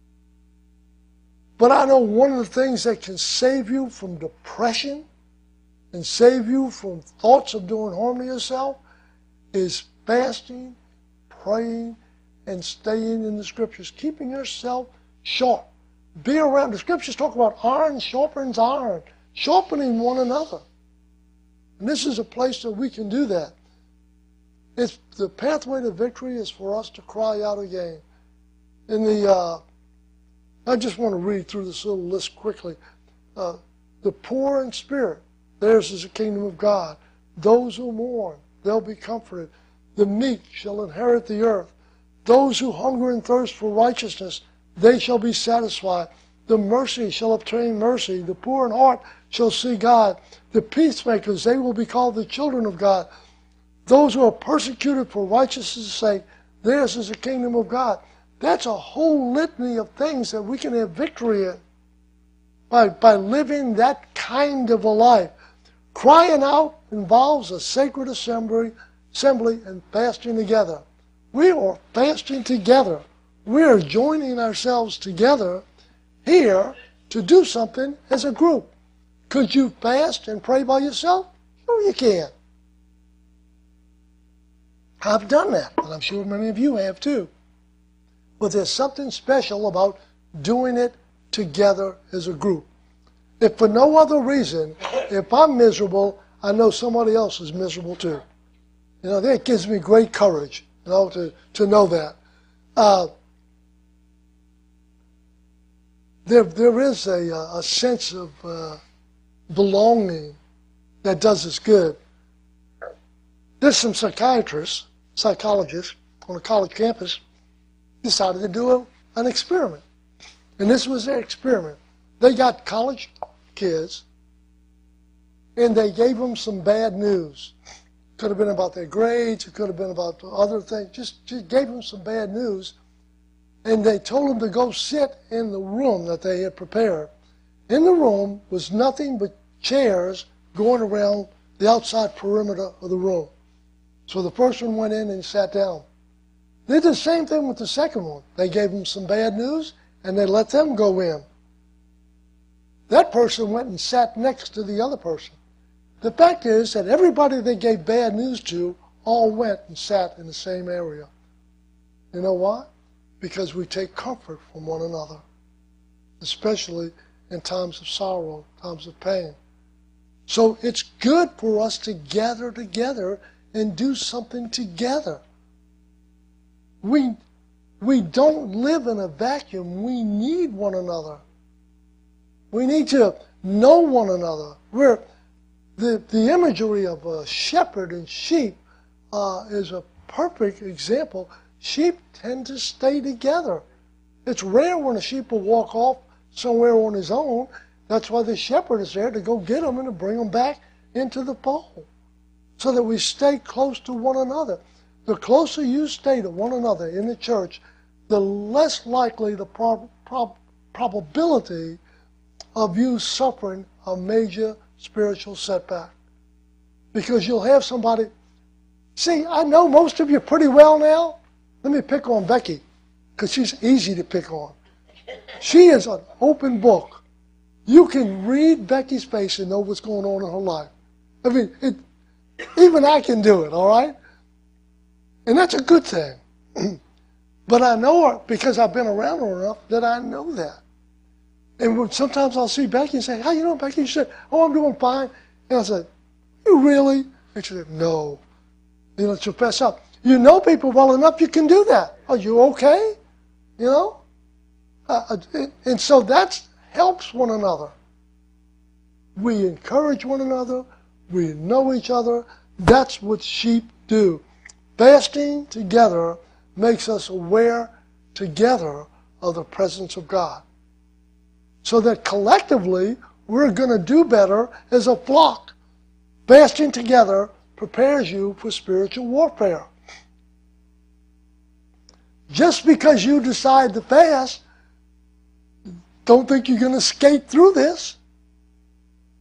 But I know one of the things that can save you from depression and save you from thoughts of doing harm to yourself is fasting, praying, and staying in the Scriptures, keeping yourself sharp. Be around. The Scriptures talk about iron sharpens iron, sharpening one another. And this is a place that we can do that. It's, the pathway to victory is for us to cry out again. In the, uh, I just want to read through this little list quickly. Uh, the poor in spirit, theirs is the kingdom of God. Those who mourn, they'll be comforted. The meek shall inherit the earth. Those who hunger and thirst for righteousness, they shall be satisfied. The mercy shall obtain mercy. The poor in heart shall see God. The peacemakers, they will be called the children of God. Those who are persecuted for righteousness' sake, theirs is the kingdom of God. That's a whole litany of things that we can have victory in by, by living that kind of a life. Crying out involves a sacred assembly, assembly and fasting together. We are fasting together. We are joining ourselves together here to do something as a group. Could you fast and pray by yourself? Sure you can. I've done that, and I'm sure many of you have too. But there's something special about doing it together as a group. If for no other reason, if I'm miserable, I know somebody else is miserable too. You know, that gives me great courage, you know, to, to know that. Uh, there, there is a, a sense of uh, belonging that does us good. There's some psychiatrists, psychologists on a college campus decided to do a, an experiment. And this was their experiment. They got college kids and they gave them some bad news. Could have been about their grades, it could have been about other things. Just, just gave them some bad news. And they told them to go sit in the room that they had prepared. In the room was nothing but chairs going around the outside perimeter of the room. So the first one went in and sat down. They did the same thing with the second one. They gave them some bad news, and they let them go in. That person went and sat next to the other person. The fact is that everybody they gave bad news to all went and sat in the same area. You know why? Because we take comfort from one another, especially in times of sorrow, times of pain. So it's good for us to gather together and do something together. We, we don't live in a vacuum. We need one another. We need to know one another. We're, the, the imagery of a shepherd and sheep uh, is a perfect example. Sheep tend to stay together. It's rare when a sheep will walk off somewhere on his own. That's why the shepherd is there to go get them and to bring them back into the fold so that we stay close to one another. The closer you stay to one another in the church, the less likely the prob prob probability of you suffering a major spiritual setback. Because you'll have somebody, see, I know most of you pretty well now. Let me pick on Becky, because she's easy to pick on. She is an open book. You can read Becky's face and know what's going on in her life. I mean, it, even I can do it, all right? And that's a good thing. But I know her because I've been around her enough that I know that. And sometimes I'll see Becky and say, how you doing, Becky? She said, oh, I'm doing fine. And I said, you really? And she said, no. You know, she'll fess up. You know people well enough, you can do that. Are you okay? You know? Uh, and so that helps one another. We encourage one another. We know each other. That's what sheep do. Fasting together makes us aware together of the presence of God. So that collectively, we're going to do better as a flock. Fasting together prepares you for spiritual warfare. Just because you decide to fast, don't think you're going to skate through this.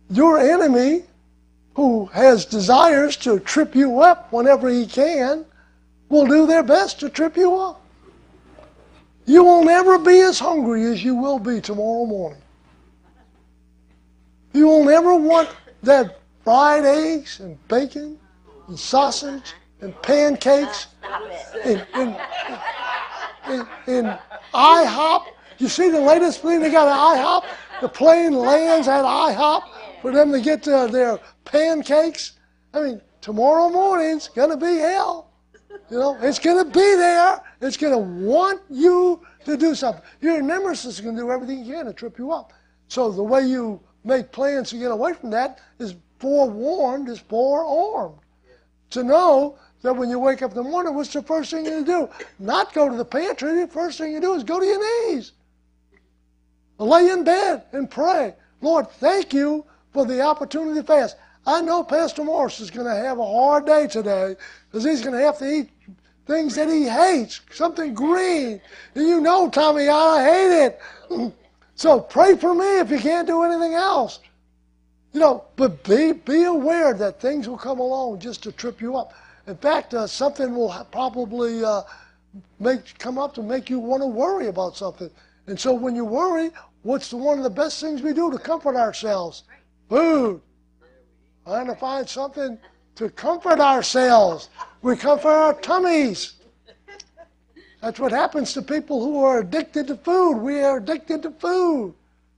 your enemy, who has desires to trip you up whenever he can, will do their best to trip you up. You will never be as hungry as you will be tomorrow morning. You will never want that fried eggs and bacon and sausage and pancakes and, and, and, and IHOP. You see the latest thing they got at IHOP? The plane lands at IHOP for them to get to their pancakes. I mean, tomorrow morning's going to be hell. You know, it's going to be there. It's going to want you to do something. Your nemesis is going to do everything he can to trip you up. So the way you make plans to get away from that is forewarned, is forearmed. To know that when you wake up in the morning, what's the first thing you do? Not go to the pantry. The first thing you do is go to your knees. Lay in bed and pray. Lord, thank you for the opportunity to fast. I know Pastor Morris is going to have a hard day today because he's going to have to eat things that he hates, something green. And you know, Tommy, I hate it. So pray for me if you can't do anything else. You know, but be, be aware that things will come along just to trip you up. In fact, uh, something will probably uh, make come up to make you want to worry about something. And so when you worry, what's the, one of the best things we do to comfort ourselves? Food. Trying to find something to comfort ourselves. We comfort our tummies. That's what happens to people who are addicted to food. We are addicted to food.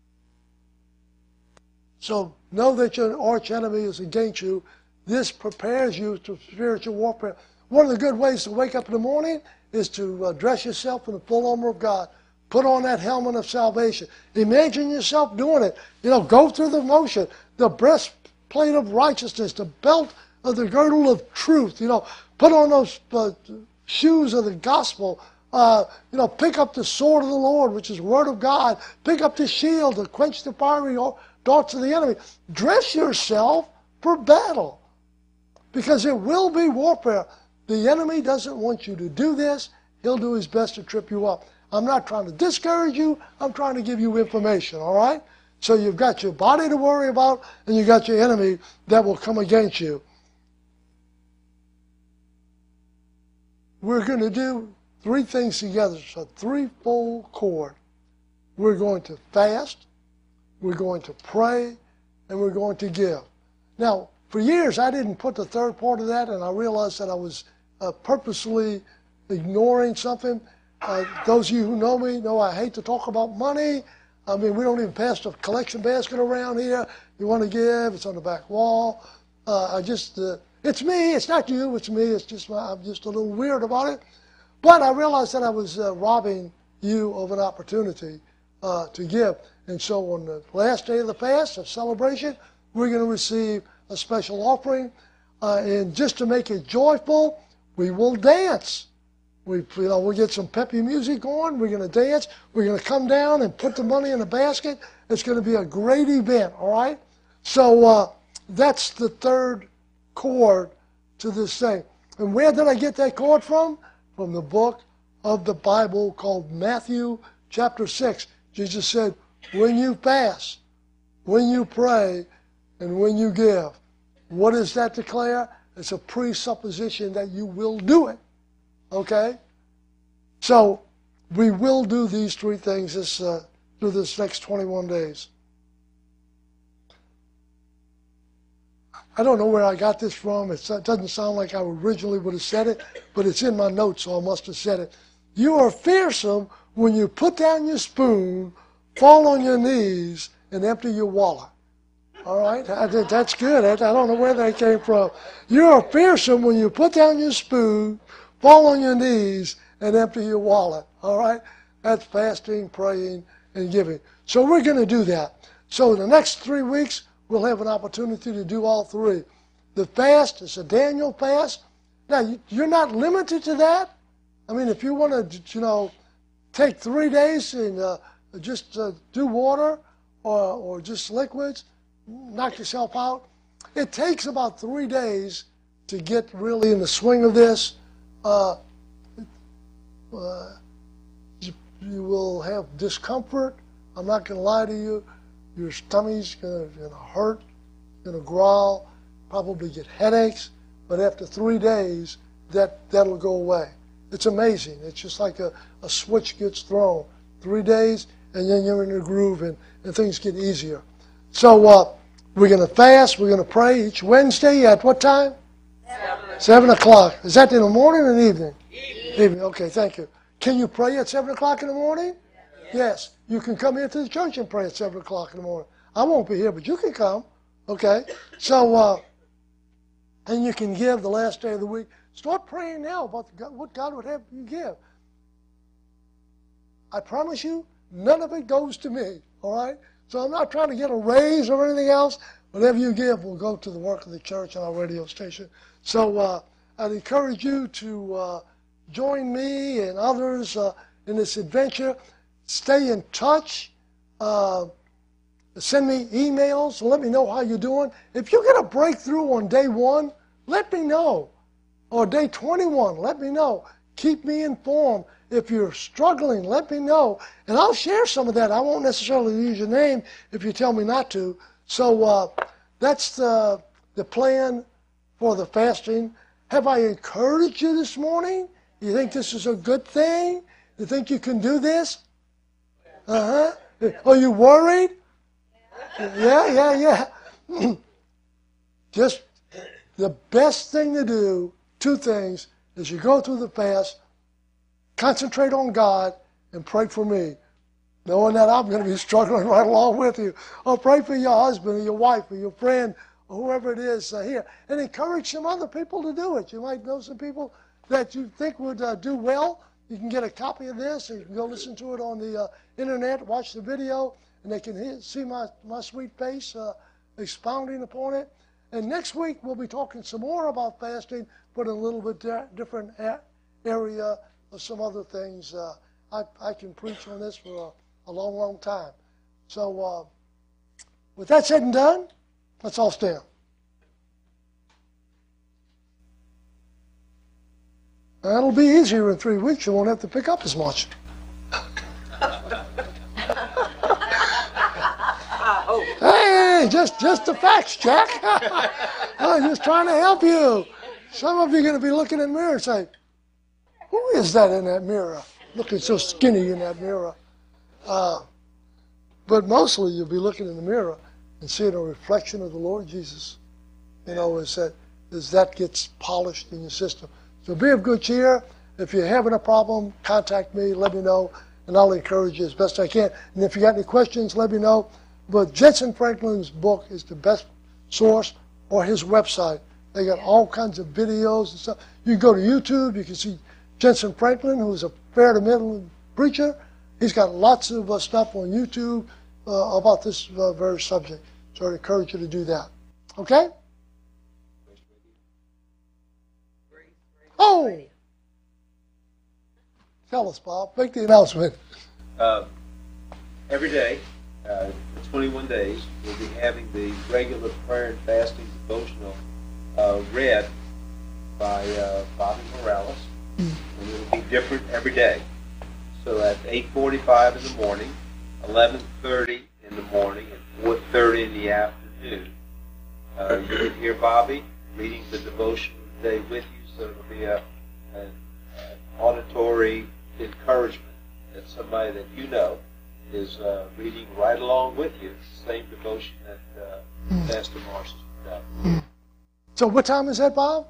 So know that your arch enemy is against you. This prepares you to spiritual warfare. One of the good ways to wake up in the morning is to uh, dress yourself in the full armor of God. Put on that helmet of salvation. Imagine yourself doing it. You know, go through the motion. The breastplate of righteousness, the belt of the girdle of truth. You know, put on those uh, shoes of the gospel. Uh, you know, pick up the sword of the Lord, which is the word of God. Pick up the shield to quench the fiery darts of the enemy. Dress yourself for battle, because it will be warfare. The enemy doesn't want you to do this. He'll do his best to trip you up. I'm not trying to discourage you. I'm trying to give you information, all right? So you've got your body to worry about, and you've got your enemy that will come against you. We're going to do three things together. It's a threefold cord. We're going to fast, we're going to pray, and we're going to give. Now, for years, I didn't put the third part of that, and I realized that I was uh, purposely ignoring something. Uh, those of you who know me know I hate to talk about money. I mean, we don't even pass the collection basket around here. You want to give, it's on the back wall. Uh, I just, uh, it's me, it's not you, it's me. It's just, my, I'm just a little weird about it. But I realized that I was uh, robbing you of an opportunity uh, to give. And so on the last day of the fast, a celebration, we're going to receive a special offering. Uh, and just to make it joyful, we will dance. We, you know, we'll get some peppy music on. We're going to dance. We're going to come down and put the money in the basket. It's going to be a great event, all right? So uh, that's the third cord to this thing. And where did I get that cord from? From the book of the Bible called Matthew chapter six. Jesus said, when you fast, when you pray, and when you give, what does that declare? It's a presupposition that you will do it. Okay? So, we will do these three things this, uh, through this next twenty-one days. I don't know where I got this from. It's, it doesn't sound like I originally would have said it, but it's in my notes, so I must have said it. You are fearsome when you put down your spoon, fall on your knees, and empty your wallet. All right? I, that's good. I, I don't know where that came from. You are fearsome when you put down your spoon, fall on your knees, and empty your wallet. All right? That's fasting, praying, and giving. So we're going to do that. So in the next three weeks, we'll have an opportunity to do all three. The fast is a Daniel fast. Now, you're not limited to that. I mean, if you want to, you know, take three days and uh, just uh, do water or, or just liquids, knock yourself out. It takes about three days to get really in the swing of this. Uh, uh, you, you will have discomfort. I'm not going to lie to you. Your stomach's going to hurt. going to growl, probably get headaches, but after three days, that, that'll go away. It's amazing. It's just like a, a switch gets thrown. Three days, and then you're in the groove, and, and things get easier. So uh, we're going to fast. We're going to pray each Wednesday at what time? Seven. Seven o'clock. Is that in the morning or in the evening? Evening. Evening. Okay, thank you. Can you pray at seven o'clock in the morning? Yes. Yes. You can come here to the church and pray at seven o'clock in the morning. I won't be here, but you can come. Okay? So, uh, and you can give the last day of the week. Start praying now about the, what God would have you give. I promise you, none of it goes to me, all right? So I'm not trying to get a raise or anything else. Whatever you give will go to the work of the church and our radio station. So uh, I'd encourage you to uh, join me and others uh, in this adventure. Stay in touch. Uh, send me emails. Let me know how you're doing. If you get a breakthrough on day one, let me know. Or day twenty-one, let me know. Keep me informed. If you're struggling, let me know. And I'll share some of that. I won't necessarily use your name if you tell me not to. So uh, that's the, the plan for the fasting. Have I encouraged you this morning? You think this is a good thing? You think you can do this? Uh-huh. Are you worried? Yeah, yeah, yeah. Just the best thing to do, two things, is you go through the fast, concentrate on God, and pray for me, knowing that I'm going to be struggling right along with you. Or pray for your husband or your wife or your friend or whoever it is uh, here. And encourage some other people to do it. You might know some people that you think would uh, do well. You can get a copy of this, and you can go listen to it on the uh, internet, watch the video, and they can hear, see my, my sweet face uh, expounding upon it. And next week we'll be talking some more about fasting, but in a little bit di- different a- area of some other things. Uh, I, I can preach on this for a, a long, long time. So uh, with that said and done, let's all stand. That'll be easier in three weeks. You won't have to pick up as much. Hey, just just the facts, Jack. I'm just trying to help you. Some of you are going to be looking in the mirror and say, who is that in that mirror? Looking so skinny in that mirror. Uh, but mostly you'll be looking in the mirror and seeing a reflection of the Lord Jesus. You know, as that, as that gets polished in your system. So be of good cheer. If you're having a problem, contact me, let me know, and I'll encourage you as best I can. And if you got any questions, let me know. But Jentezen Franklin's book is the best source, or his website. They got all kinds of videos and stuff. You can go to YouTube. You can see Jentezen Franklin, who is a fair-to-middle preacher. He's got lots of uh, stuff on YouTube uh, about this uh, very subject. So I encourage you to do that. Okay? Oh! Tell us, Bob. Make the announcement. Uh, every day, uh, for twenty-one days, we'll be having the regular prayer and fasting devotional uh, read by uh, Bobby Morales. Mm. And it'll be different every day. So at eight forty-five in the morning, eleven thirty in the morning, and four thirty in the afternoon. Uh, you can hear Bobby reading the devotion today with you, so it'll be a, an auditory encouragement that somebody that you know is uh, reading right along with you. It's the same devotion that uh, mm. Pastor Marshall's done. Mm. So what time is that, Bob?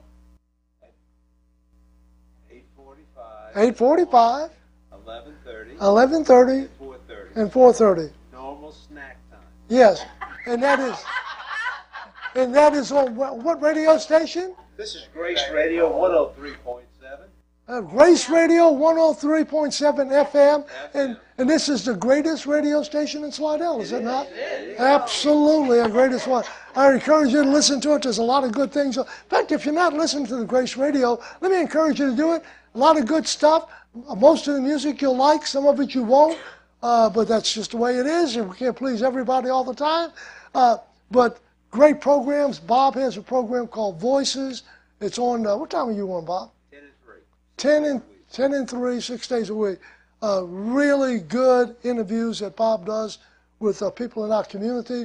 eight forty-five. eight forty-five. eleven thirty. eleven thirty. And four thirty. And four thirty. Normal snack time. Yes. And that is and that is on what, what radio station? This is Grace Radio one oh three point seven. Uh, Grace Radio one oh three point seven F M, and and this is the greatest radio station in Slidell, is it, it not? It is. Absolutely, the greatest one. I encourage you to listen to it. There's a lot of good things. In fact, if you're not listening to the Grace Radio, let me encourage you to do it. A lot of good stuff. Most of the music you'll like, some of it you won't, uh, but that's just the way it is. And we can't please everybody all the time. Uh, but great programs. Bob has a program called Voices. It's on, uh, what time are you on, Bob? ten and ten and three, six days a week. Uh, really good interviews that Bob does with uh, people in our community,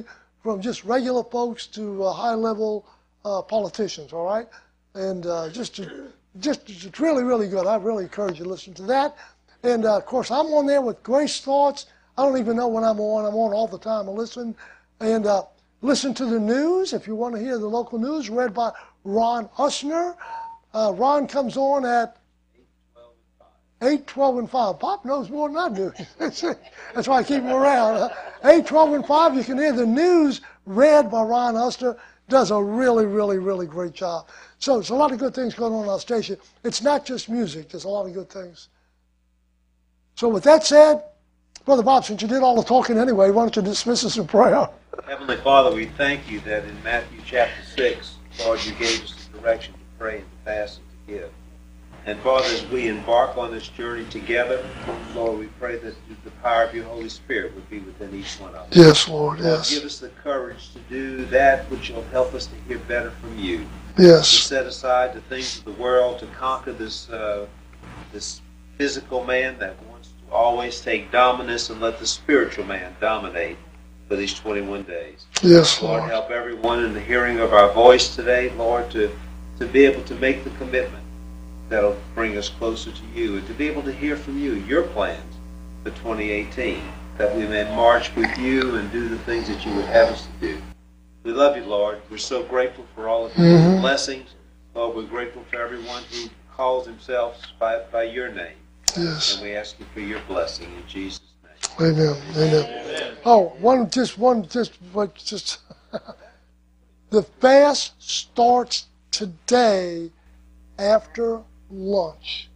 from just regular folks to uh, high-level uh, politicians, all right? And uh, just, to, just it's really, really good. I really encourage you to listen to that. And, uh, of course, I'm on there with Grace Thoughts. I don't even know when I'm on. I'm on all the time. I listen. And uh, listen to the news if you want to hear the local news, read by Ron Usner. Uh, Ron comes on at eight, twelve, and five. Bob knows more than I do. That's why I keep him around. eight, twelve, and five, you can hear the news read by Ron Usner. Does a really, really, really great job. So there's a lot of good things going on in our station. It's not just music. There's a lot of good things. So with that said, Brother Bob, since you did all the talking anyway, why don't you dismiss us in prayer? Heavenly Father, we thank you that in Matthew chapter six, Lord, you gave us the direction to pray and to fast and to give. And Father, as we embark on this journey together, Lord, we pray that the power of your Holy Spirit would be within each one of us. Yes, Lord, Lord, yes. give us the courage to do that which will help us to hear better from you. Yes. To set aside the things of the world, to conquer this uh, this physical man that wants to always take dominance, and let the spiritual man dominate for these twenty-one days. Yes, Lord, Lord. help everyone in the hearing of our voice today, Lord, to, to be able to make the commitment that'll bring us closer to you, and to be able to hear from you, your plans for twenty eighteen, that we may march with you and do the things that you would have us to do. We love you, Lord. We're so grateful for all of your Mhm. blessings. Lord, we're grateful for everyone who calls themselves by, by your name. Yes. And we ask you for your blessing in Jesus' name. Amen. Amen. Amen. Oh, one, just one, just, what, just. The fast starts today after lunch.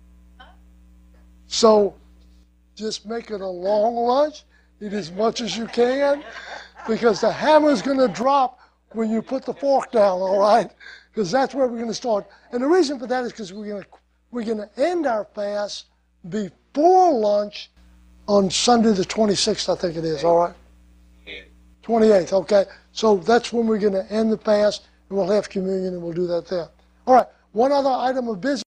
So just make it a long lunch. Eat as much as you can, because the hammer's going to drop when you put the fork down, all right? Because that's where we're going to start. And the reason for that is because we're going to we're going to end our fast before lunch on Sunday the twenty-sixth, I think it is, all right? twenty-eighth, okay. So that's when we're going to end the fast, and we'll have communion, and we'll do that there. All right, one other item of business.